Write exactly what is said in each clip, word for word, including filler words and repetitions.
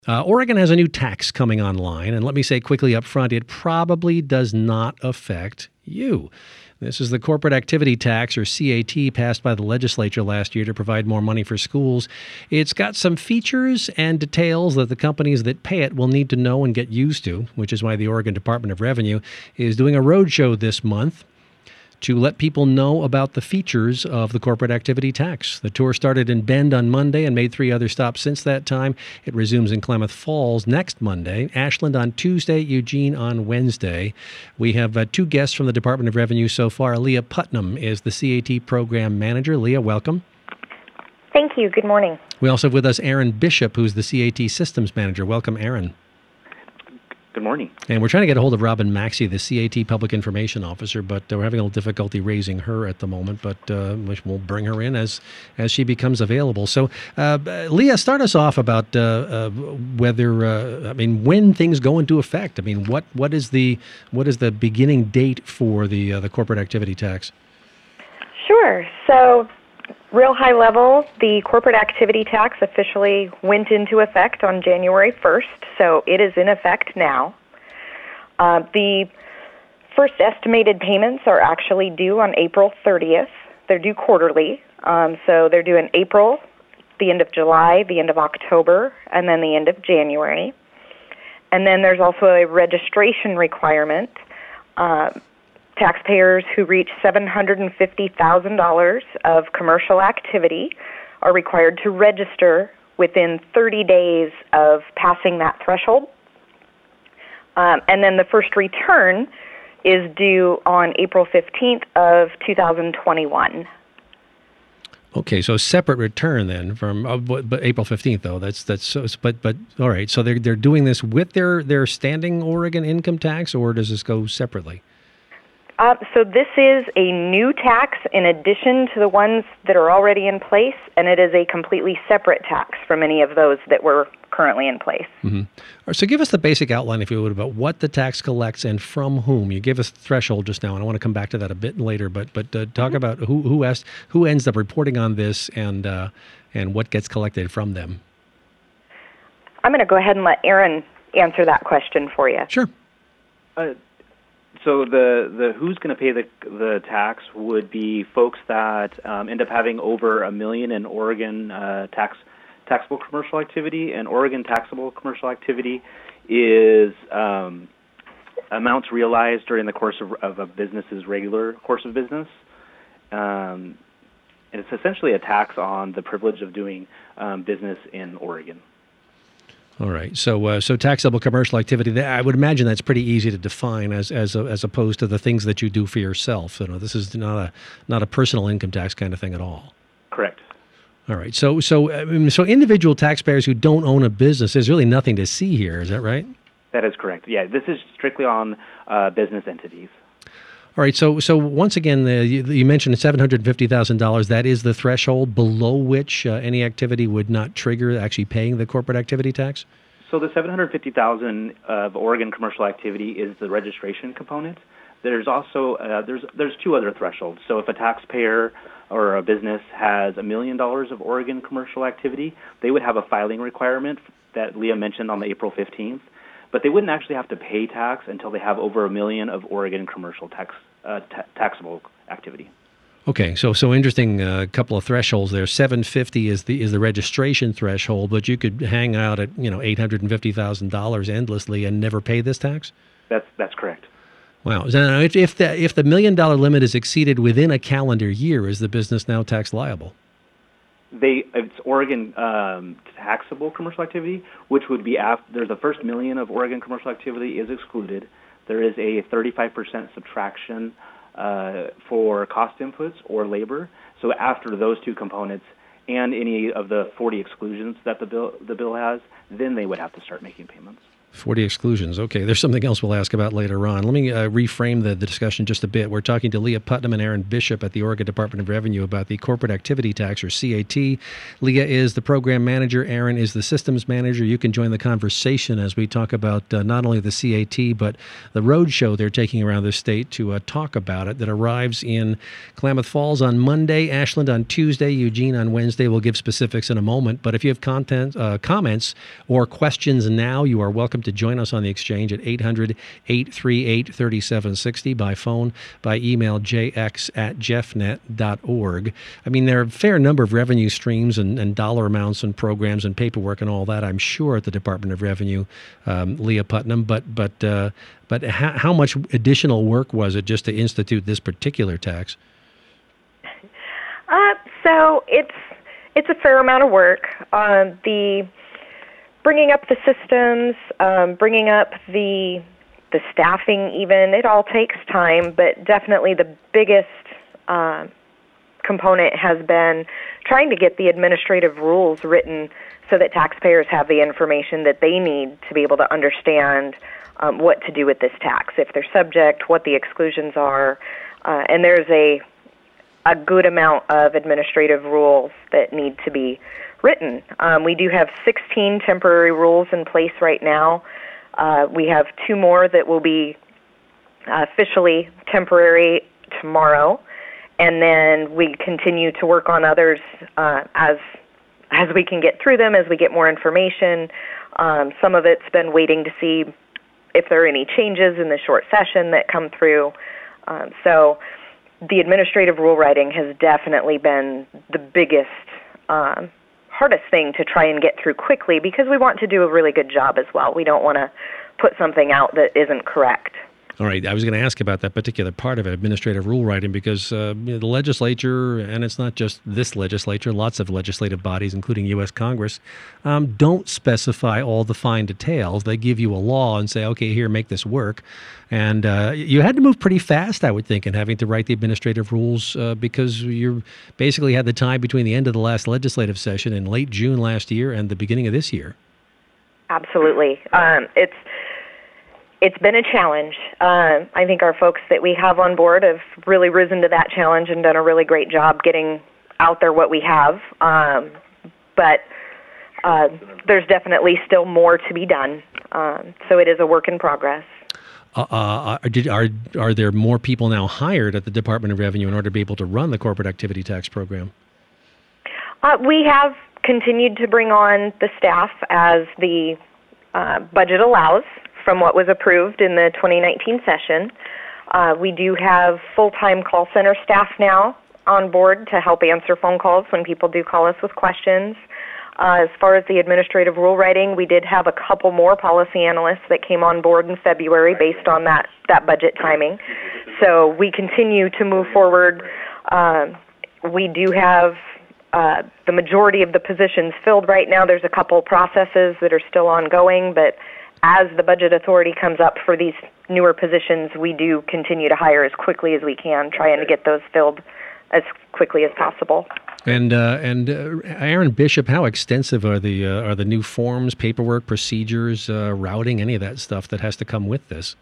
Uh, Oregon has a new tax coming online, and let me say quickly up front, it probably does not affect you. This is the corporate activity tax, or C A T, passed by the legislature last year to provide more money for schools. It's got some features and details that the companies that pay it will need to know and get used to, which is why the Oregon Department of Revenue is doing a roadshow this month to let people know about the features of the corporate activity tax. The tour started in Bend on Monday and made three other stops since that time. It resumes in Klamath Falls next Monday, Ashland on Tuesday, Eugene on Wednesday. We have uh, two guests from the Department of Revenue so far. Leah Putnam is the C A T program manager. Leah, welcome. Thank you. Good morning. We also have with us Aaron Bishop, who's the C A T systems manager. Welcome, Aaron. Good morning. And we're trying to get a hold of Robin Maxey, the C A T Public Information Officer, but uh, we're having a little difficulty raising her at the moment, but uh, we'll bring her in as as she becomes available. So, uh, Leah, start us off about uh, uh, whether, uh, I mean, when things go into effect. I mean, what what is the what is the beginning date for the uh, the corporate activity tax? Sure. So, real high level, the corporate activity tax officially went into effect on January first, so it is in effect now. Uh, the first estimated payments are actually due on April thirtieth. They're due quarterly, um, so they're due in April, the end of July, the end of October, and then the end of January. And then there's also a registration requirement. Uh, Taxpayers who reach seven hundred fifty thousand dollars of commercial activity are required to register within thirty days of passing that threshold. Um, and then the first return is due on April fifteenth of two thousand twenty-one. Okay, so separate return then from uh, but, but April fifteenth though. That's that's so, but but all right. So they're they're doing this with their their standing Oregon income tax, or does this go separately? Uh, so this is a new tax in addition to the ones that are already in place, and it is a completely separate tax from any of those that were currently in place. Mm-hmm. All right, so give us the basic outline, if you would, about what the tax collects and from whom. You gave us the threshold just now, and I want to come back to that a bit later. But but uh, talk mm-hmm. about who who asked, who ends up reporting on this, and uh, and what gets collected from them. I'm going to go ahead and let Aaron answer that question for you. Sure. Uh, So the, the who's going to pay the the tax would be folks that um, end up having over a million in Oregon uh, tax taxable commercial activity, and Oregon taxable commercial activity is um, amounts realized during the course of, of a business's regular course of business. Um, and it's essentially a tax on the privilege of doing um, business in Oregon. All right. So, uh, so taxable commercial activity. I would imagine that's pretty easy to define, as as a, as opposed to the things that you do for yourself. You know, this is not a not a personal income tax kind of thing at all. Correct. All right. So, so I mean, so individual taxpayers who don't own a business, there's really nothing to see here. Is that right? That is correct. Yeah, this is strictly on uh, business entities. All right. So, so once again, uh, you, you mentioned seven hundred fifty thousand dollars. That is the threshold below which uh, any activity would not trigger actually paying the corporate activity tax? So the seven hundred fifty thousand dollars of Oregon commercial activity is the registration component. There's also uh, there's there's two other thresholds. So if a taxpayer or a business has a million dollars of Oregon commercial activity, they would have a filing requirement that Leah mentioned on the April fifteenth. But they wouldn't actually have to pay tax until they have over a million of Oregon commercial tax uh, ta- taxable activity. Okay, so so interesting. A uh, couple of thresholds there. seven fifty is the is the registration threshold, but you could hang out at you know eight hundred and fifty thousand dollars endlessly and never pay this tax. That's that's correct. Wow. Now, if if the if the million dollar limit is exceeded within a calendar year, is the business now tax liable? They it's Oregon um, taxable commercial activity, which would be after there's the first million of Oregon commercial activity is excluded. There is a thirty-five percent subtraction uh, for cost inputs or labor. So after those two components and any of the forty exclusions that the bill the bill has, then they would have to start making payments. forty exclusions. Okay, there's something else we'll ask about later on. Let me uh, reframe the, the discussion just a bit. We're talking to Leah Putnam and Aaron Bishop at the Oregon Department of Revenue about the Corporate Activity Tax, or C A T. Leah is the program manager. Aaron is the systems manager. You can join the conversation as we talk about uh, not only the C A T, but the road show they're taking around the state to uh, talk about it that arrives in Klamath Falls on Monday, Ashland on Tuesday, Eugene on Wednesday. We'll give specifics in a moment. But if you have content, uh, comments or questions now, you are welcome to join us on the exchange at eight hundred, eight three eight, three seven six zero by phone, by email, j x at jeffnet dot org. I mean, there are a fair number of revenue streams and, and dollar amounts and programs and paperwork and all that, I'm sure, at the Department of Revenue, um, Leah Putnam. But but uh, but how, how much additional work was it just to institute this particular tax? Uh, so it's it's a fair amount of work. Uh, the bringing up the systems, um, bringing up the the staffing, even it all takes time. But definitely the biggest uh, component has been trying to get the administrative rules written so that taxpayers have the information that they need to be able to understand um, what to do with this tax, if they're subject, what the exclusions are, uh, and there's a a good amount of administrative rules that need to be written. Um, we do have sixteen temporary rules in place right now. Uh, we have two more that will be uh, officially temporary tomorrow, and then we continue to work on others uh, as as we can get through them, as we get more information. Um, some of it's been waiting to see if there are any changes in the short session that come through. Um, so the administrative rule writing has definitely been the biggest, um, hardest thing to try and get through quickly, because we want to do a really good job as well. We don't want to put something out that isn't correct. All right, I was going to ask about that particular part of it, administrative rule writing, because uh, you know, the legislature, and it's not just this legislature, lots of legislative bodies, including U S Congress, um, don't specify all the fine details. They give you a law and say, okay, here, make this work. And uh, you had to move pretty fast, I would think, in having to write the administrative rules uh, because you basically had the time between the end of the last legislative session in late June last year and the beginning of this year. Absolutely. Um, it's It's been a challenge. Uh, I think our folks that we have on board have really risen to that challenge and done a really great job getting out there what we have. Um, but uh, there's definitely still more to be done. Um, so it is a work in progress. Uh, uh, did, are are there more people now hired at the Department of Revenue in order to be able to run the corporate activity tax program? Uh, we have continued to bring on the staff as the uh, budget allows from what was approved in the twenty nineteen session. Uh, we do have full-time call center staff now on board to help answer phone calls when people do call us with questions. Uh, as far as the administrative rule writing, we did have a couple more policy analysts that came on board in February based on that, that budget timing. So we continue to move forward. Uh, we do have uh, the majority of the positions filled right now. There's a couple processes that are still ongoing, but as the budget authority comes up for these newer positions, we do continue to hire as quickly as we can, trying to get those filled as quickly as possible. And uh, and uh, Aaron Bishop, how extensive are the uh, are the new forms, paperwork, procedures, uh, routing, any of that stuff that has to come with this?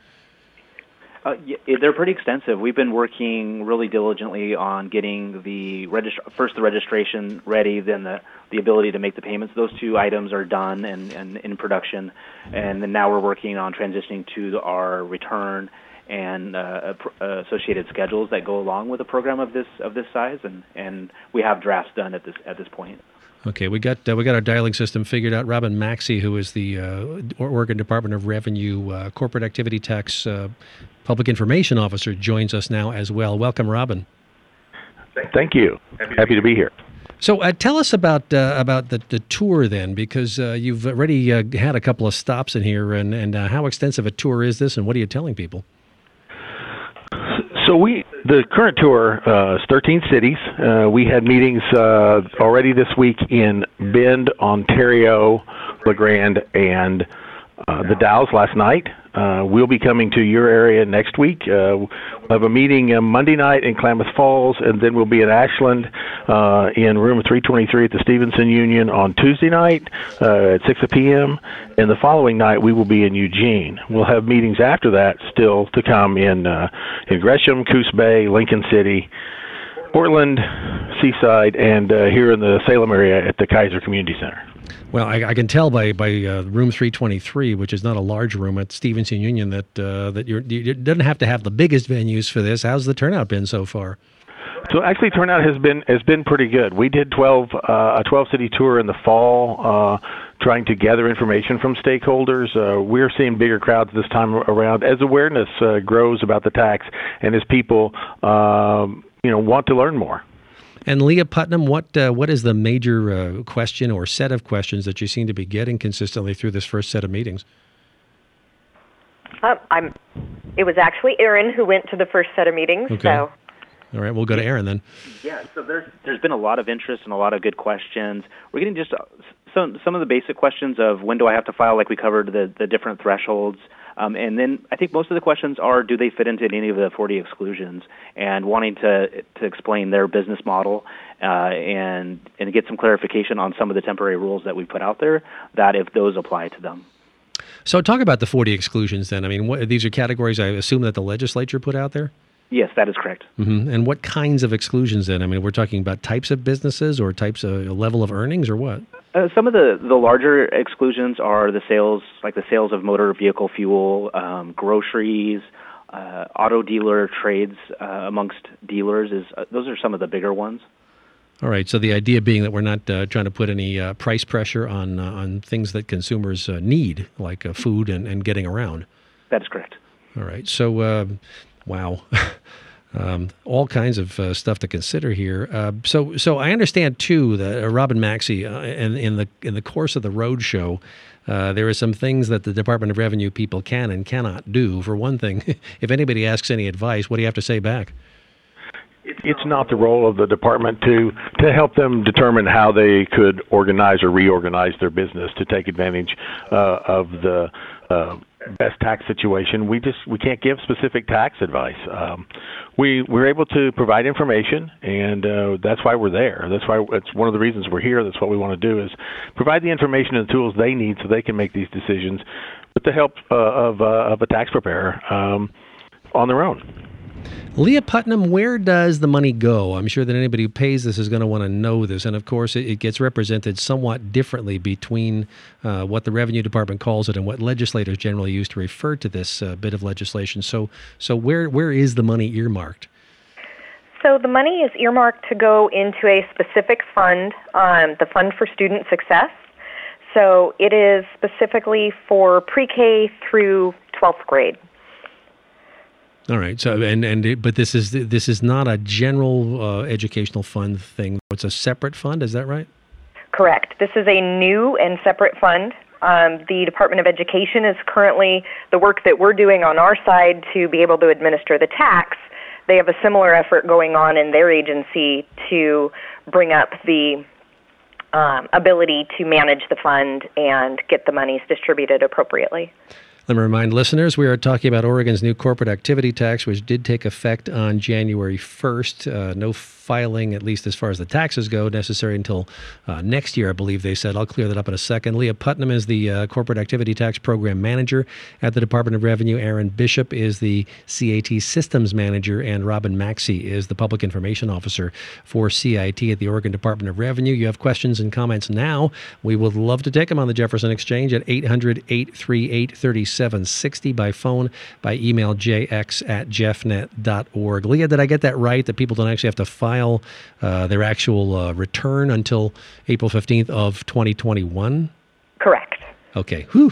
Uh, yeah, they're pretty extensive. We've been working really diligently on getting the regist- first the registration ready, then the, the ability to make the payments. Those two items are done and, and in production, and then now we're working on transitioning to our return and uh, associated schedules that go along with a program of this of this size, and, and we have drafts done at this at this point. Okay, we got uh, we got our dialing system figured out. Robin Maxey, who is the uh, Oregon Department of Revenue uh, Corporate Activity Tax uh, Public Information Officer, joins us now as well. Welcome, Robin. Thank you. Happy to be here. So uh, tell us about uh, about the, the tour then, because uh, you've already uh, had a couple of stops in here, and, and uh, how extensive a tour is this, and what are you telling people? So we, the current tour uh, is thirteen cities. Uh, we had meetings uh, already this week in Bend, Ontario, La Grande, and uh, the Dalles last night. Uh, we'll be coming to your area next week. Uh, we'll have a meeting uh, Monday night in Klamath Falls, and then we'll be in Ashland uh, in room three twenty-three at the Stevenson Union on Tuesday night uh, at six p.m. And the following night, we will be in Eugene. We'll have meetings after that still to come in, uh, in Gresham, Coos Bay, Lincoln City, Portland, Seaside, and uh, here in the Salem area at the Kaiser Community Center. Well, I, I can tell by by uh, room three twenty-three, which is not a large room at Stevenson Union, that uh, that you're, you doesn't have to have the biggest venues for this. How's the turnout been so far? So actually, turnout has been has been pretty good. We did twelve uh, a twelve city tour in the fall, uh, trying to gather information from stakeholders. Uh, we're seeing bigger crowds this time around as awareness uh, grows about the tax and as people um, you know want to learn more. And Leah Putnam, what uh, what is the major uh, question or set of questions that you seem to be getting consistently through this first set of meetings? Uh, I'm. It was actually Aaron who went to the first set of meetings. Okay. So. All right, we'll go to Aaron then. Yeah, so there's there's been a lot of interest and a lot of good questions. We're getting just some some of the basic questions of when do I have to file, like we covered the the different thresholds. Um, and then I think most of the questions are, do they fit into any of the forty exclusions, and wanting to to explain their business model uh, and and get some clarification on some of the temporary rules that we put out there, that if those apply to them. So talk about the forty exclusions then. I mean, what, these are categories I assume that the legislature put out there? Yes, that is correct. Mm-hmm. And what kinds of exclusions then? I mean, we're talking about types of businesses or types of level of earnings or what? Uh, some of the, the larger exclusions are the sales, like the sales of motor vehicle fuel, um, groceries, uh, auto dealer trades uh, amongst dealers. Is uh, those are some of the bigger ones. All right. So the idea being that we're not uh, trying to put any uh, price pressure on uh, on things that consumers uh, need, like uh, food and, and getting around. That is correct. All right. So, uh, wow. Um, all kinds of uh, stuff to consider here. Uh, so, so I understand too that uh, Robin Maxey, uh, in, in the in the course of the road show, uh, there are some things that the Department of Revenue people can and cannot do. For one thing, if anybody asks any advice, what do you have to say back? It's not the role of the department to to help them determine how they could organize or reorganize their business to take advantage uh, of the uh, best tax situation. We just we can't give specific tax advice. Um, we we're able to provide information, and uh, that's why we're there. That's why it's one of the reasons we're here. That's what we want to do, is provide the information and the tools they need so they can make these decisions with the help uh, of uh, of a tax preparer um, on their own. Leah Putnam, where does the money go? I'm sure that anybody who pays this is going to want to know this. And of course, it, it gets represented somewhat differently between uh, what the Revenue Department calls it and what legislators generally use to refer to this uh, bit of legislation. So, so where where is the money earmarked? So the money is earmarked to go into a specific fund, um, the Fund for Student Success. So it is specifically for pre-K through twelfth grade. All right. So, and and it, but this is this is not a general uh, educational fund thing. It's a separate fund. Is that right? Correct. This is a new and separate fund. Um, the Department of Education is currently the work that we're doing on our side to be able to administer the tax. They have a similar effort going on in their agency to bring up the um, ability to manage the fund and get the monies distributed appropriately. Let me remind listeners, we are talking about Oregon's new corporate activity tax, which did take effect on January first. Uh, no filing, at least as far as the taxes go, necessary until uh, next year, I believe they said. I'll clear that up in a second. Leah Putnam is the uh, Corporate Activity Tax Program Manager at the Department of Revenue. Aaron Bishop is the C I T Systems Manager, and Robin Maxey is the Public Information Officer for C I T at the Oregon Department of Revenue. You have questions and comments now. We would love to take them on the Jefferson Exchange at eight hundred, eight three eight, three seven six zero by phone, by email, j x at jeffnet dot org. Leah, did I get that right, that people don't actually have to file uh, their actual uh, return until April fifteenth of twenty twenty-one? Correct. Okay. Whew.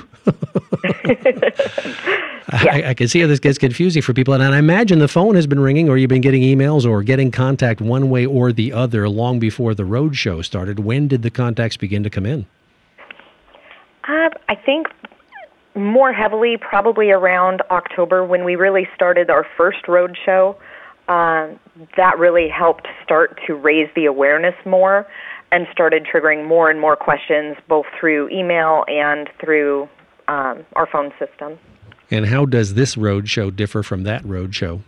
I, I can see how this gets confusing for people. And I imagine the phone has been ringing, or you've been getting emails or getting contact one way or the other long before the road show started. When did the contacts begin to come in? Uh, I think more heavily probably around October, when we really started our first road show. Uh, that really helped start to raise the awareness more and started triggering more and more questions, both through email and through um, our phone system. And how does this road show differ from that road show?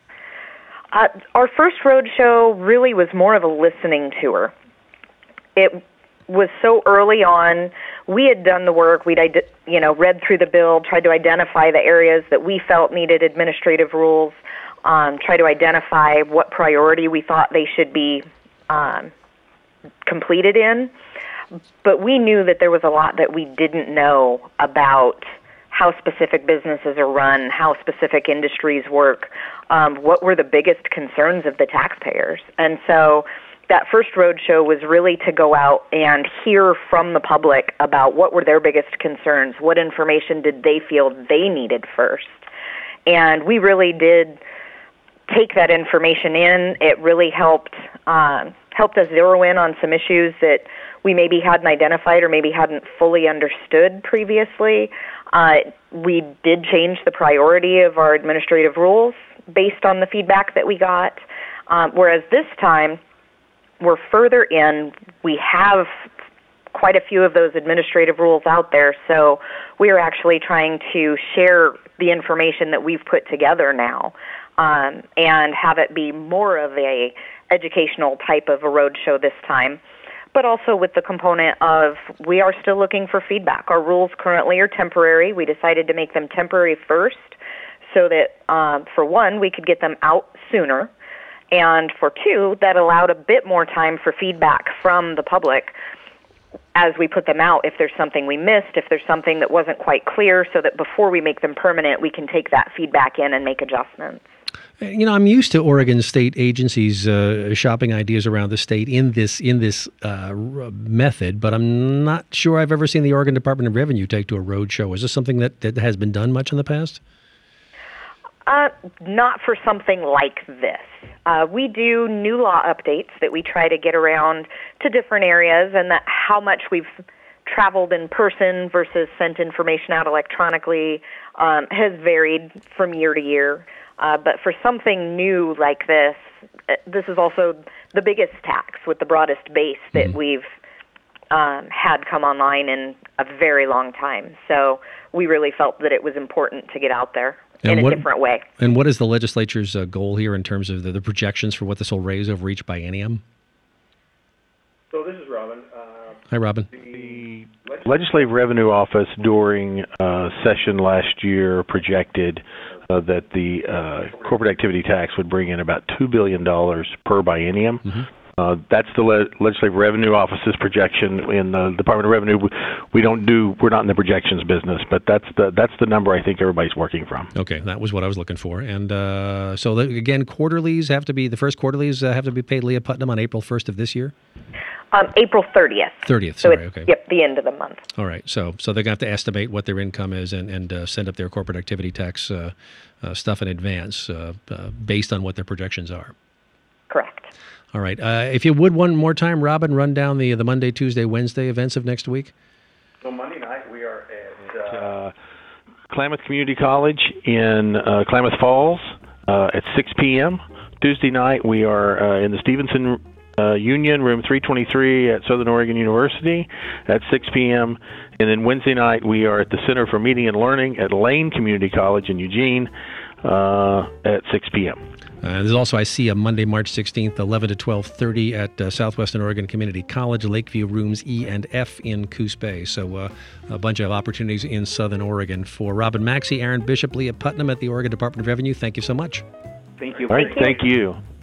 Uh, our first road show really was more of a listening tour. It was so early on. We had done the work. We'd, you know, read through the bill, tried to identify the areas that we felt needed administrative rules, um, try to identify what priority we thought they should be um, completed in. But we knew that there was a lot that we didn't know about how specific businesses are run, how specific industries work, um, what were the biggest concerns of the taxpayers. And so that first road show was really to go out and hear from the public about what were their biggest concerns, what information did they feel they needed first. And we really did take that information in. It really helped um, helped us zero in on some issues that we maybe hadn't identified or maybe hadn't fully understood previously. Uh, we did change the priority of our administrative rules based on the feedback that we got, um, whereas this time we're further in. We have quite a few of those administrative rules out there, so we are actually trying to share the information that we've put together now um, and have it be more of a educational type of a roadshow this time, but also with the component of we are still looking for feedback. Our rules currently are temporary. We decided to make them temporary first so that, uh, for one, we could get them out sooner, and for two, that allowed a bit more time for feedback from the public as we put them out, if there's something we missed, if there's something that wasn't quite clear, so that before we make them permanent, we can take that feedback in and make adjustments. You know, I'm used to Oregon state agencies uh, shopping ideas around the state in this in this uh, method, but I'm not sure I've ever seen the Oregon Department of Revenue take to a road show. Is this something that, that has been done much in the past? Uh, not for something like this. Uh, we do new law updates that we try to get around to different areas, and that how much we've traveled in person versus sent information out electronically um, has varied from year to year. Uh, but for something new like this, this is also the biggest tax with the broadest base that mm-hmm. we've um, had come online in a very long time. So we really felt that it was important to get out there and in a what, different way. And what is the legislature's uh, goal here in terms of the, the projections for what this will raise over each biennium? So this is Robin. Uh, Hi, Robin. The Legislative Revenue Office during uh, session last year projected uh, that the uh, corporate activity tax would bring in about two billion dollars per biennium. Mm-hmm. Uh, that's the Le- Legislative Revenue Office's projection. In the Department of Revenue, we, we don't do, we're not in the projections business, but that's the that's the number I think everybody's working from. Okay, that was what I was looking for. And uh, so, the, again, quarterlies have to be, the first quarterlies uh, have to be paid Leah Putnam on April first of this year? Um, April thirtieth. thirtieth, so sorry, it's, okay. Yep, the end of the month. All right, so so they're going to have to estimate what their income is and, and uh, send up their corporate activity tax uh, uh, stuff in advance uh, uh, based on what their projections are. Correct. All right. Uh, if you would one more time, Robin, run down the the Monday, Tuesday, Wednesday events of next week. So Monday night we are at uh, uh, Klamath Community College in uh, Klamath Falls uh, at six p.m. Tuesday night we are uh, in the Stevenson uh, Union, room three twenty-three at Southern Oregon University at six p.m. And then Wednesday night we are at the Center for Meeting and Learning at Lane Community College in Eugene uh, at six p.m. Uh, there's also, I see, a Monday, March sixteenth, eleven to twelve thirty at uh, Southwestern Oregon Community College, Lakeview rooms E and F in Coos Bay. So uh, a bunch of opportunities in Southern Oregon. For Robin Maxey, Aaron Bishop, Leah Putnam at the Oregon Department of Revenue, thank you so much. Thank you. All right, thank you.